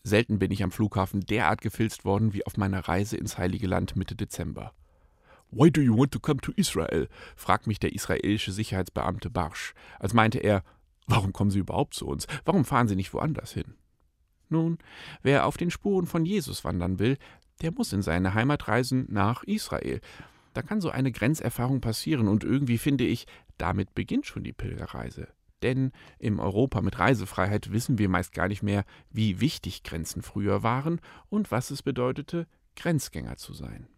Selten bin ich am Flughafen derart gefilzt worden wie auf meiner Reise ins Heilige Land Mitte Dezember. »Why do you want to come to Israel?« fragt mich der israelische Sicherheitsbeamte barsch, als meinte er, »Warum kommen Sie überhaupt zu uns? Warum fahren Sie nicht woanders hin?« Nun, wer auf den Spuren von Jesus wandern will, der muss in seine Heimat reisen nach Israel. Da kann so eine Grenzerfahrung passieren und irgendwie finde ich, damit beginnt schon die Pilgerreise. Denn im Europa mit Reisefreiheit wissen wir meist gar nicht mehr, wie wichtig Grenzen früher waren und was es bedeutete, Grenzgänger zu sein.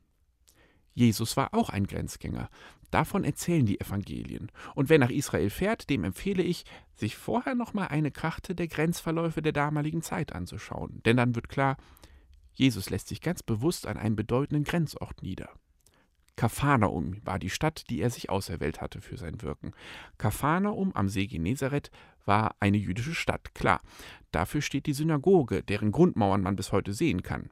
Jesus war auch ein Grenzgänger. Davon erzählen die Evangelien. Und wer nach Israel fährt, dem empfehle ich, sich vorher nochmal eine Karte der Grenzverläufe der damaligen Zeit anzuschauen. Denn dann wird klar, Jesus lässt sich ganz bewusst an einem bedeutenden Grenzort nieder. Kapharnaum war die Stadt, die er sich auserwählt hatte für sein Wirken. Kapharnaum am See Genezareth war eine jüdische Stadt, klar. Dafür steht die Synagoge, deren Grundmauern man bis heute sehen kann.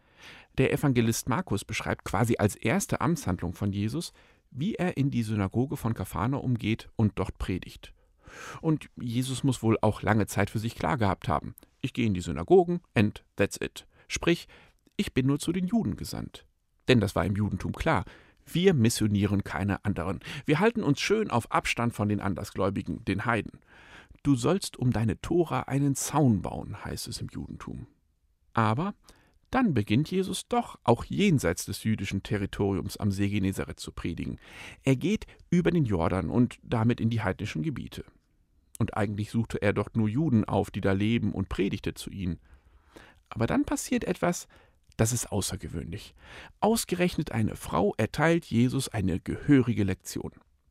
Der Evangelist Markus beschreibt quasi als erste Amtshandlung von Jesus, wie er in die Synagoge von Kapharnaum geht und dort predigt. Und Jesus muss wohl auch lange Zeit für sich klar gehabt haben. Ich gehe in die Synagogen and that's it. Sprich, ich bin nur zu den Juden gesandt. Denn das war im Judentum klar. Wir missionieren keine anderen. Wir halten uns schön auf Abstand von den Andersgläubigen, den Heiden. Du sollst um deine Tora einen Zaun bauen, heißt es im Judentum. Aber dann beginnt Jesus doch auch jenseits des jüdischen Territoriums am See Genezareth zu predigen. Er geht über den Jordan und damit in die heidnischen Gebiete. Und eigentlich suchte er dort nur Juden auf, die da leben, und predigte zu ihnen. Aber dann passiert etwas, das ist außergewöhnlich. Ausgerechnet eine Frau erteilt Jesus eine gehörige Lektion.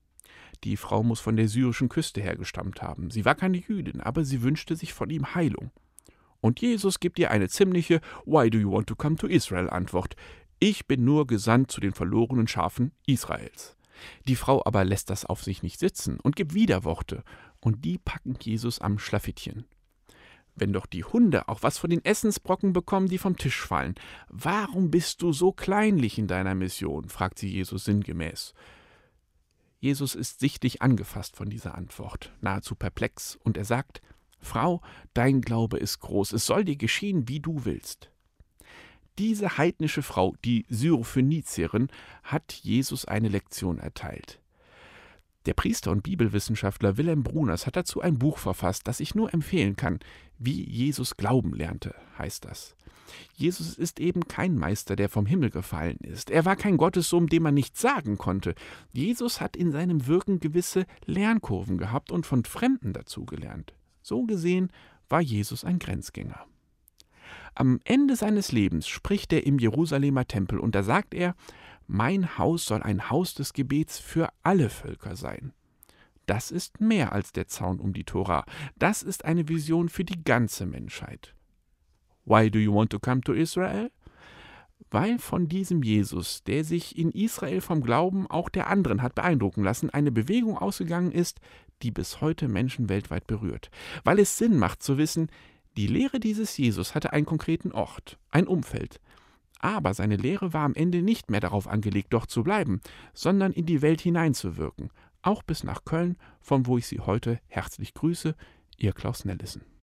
Die Frau muss von der syrischen Küste her gestammt haben. Sie war keine Jüdin, aber sie wünschte sich von ihm Heilung. Und Jesus gibt ihr eine ziemliche »Why do you want to come to Israel« Antwort. Ich bin nur gesandt zu den verlorenen Schafen Israels. Die Frau aber lässt das auf sich nicht sitzen und gibt Widerworte. Und die packen Jesus am Schlafittchen. Wenn doch die Hunde auch was von den Essensbrocken bekommen, die vom Tisch fallen. Warum bist du so kleinlich in deiner Mission? Fragt sie Jesus sinngemäß. Jesus ist sichtlich angefasst von dieser Antwort, nahezu perplex, und er sagt, Frau, dein Glaube ist groß, es soll dir geschehen, wie du willst. Diese heidnische Frau, die Syrophönizierin, hat Jesus eine Lektion erteilt. Der Priester und Bibelwissenschaftler Wilhelm Bruners hat dazu ein Buch verfasst, das ich nur empfehlen kann. Wie Jesus glauben lernte, heißt das. Jesus ist eben kein Meister, der vom Himmel gefallen ist. Er war kein Gottessohn, dem man nichts sagen konnte. Jesus hat in seinem Wirken gewisse Lernkurven gehabt und von Fremden dazugelernt. So gesehen war Jesus ein Grenzgänger. Am Ende seines Lebens spricht er im Jerusalemer Tempel und da sagt er, mein Haus soll ein Haus des Gebets für alle Völker sein. Das ist mehr als der Zaun um die Tora. Das ist eine Vision für die ganze Menschheit. Why do you want to come to Israel? Weil von diesem Jesus, der sich in Israel vom Glauben auch der anderen hat beeindrucken lassen, eine Bewegung ausgegangen ist, die bis heute Menschen weltweit berührt. Weil es Sinn macht zu wissen, die Lehre dieses Jesus hatte einen konkreten Ort, ein Umfeld. Aber seine Lehre war am Ende nicht mehr darauf angelegt, dort zu bleiben, sondern in die Welt hineinzuwirken, auch bis nach Köln, von wo ich Sie heute herzlich grüße, Ihr Klaus Nellissen.